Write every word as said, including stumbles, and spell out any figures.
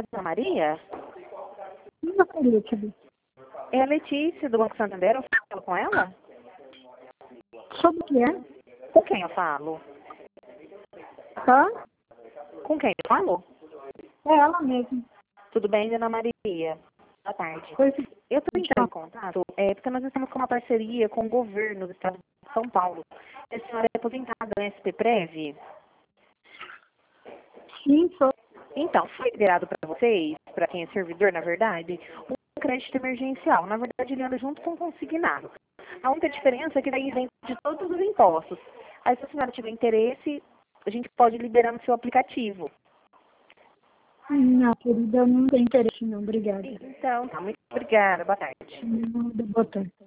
A dona Maria? Não queria, Tibi. É a Letícia, do Banco Santander. Eu falo com ela? Sobre o que é? Com quem eu falo? Tá? Com quem eu falo? É ela mesmo. Tudo bem, dona Maria? Boa tarde. Pois, Eu estou entrando em contato é, porque nós estamos com uma parceria com o governo do estado de São Paulo. A senhora é aposentada no S P Prev? sim, sou. Então, foi liberado para vocês, para quem é servidor, na verdade, um crédito emergencial. Na verdade, ele anda junto com o consignado. A única diferença é que daí isento de todos os impostos. Aí, se a senhora tiver interesse, a gente pode liberar no seu aplicativo. Não, querida, eu não tenho interesse não, obrigada. Então, tá. Muito obrigada. Boa tarde. Não, boa tarde.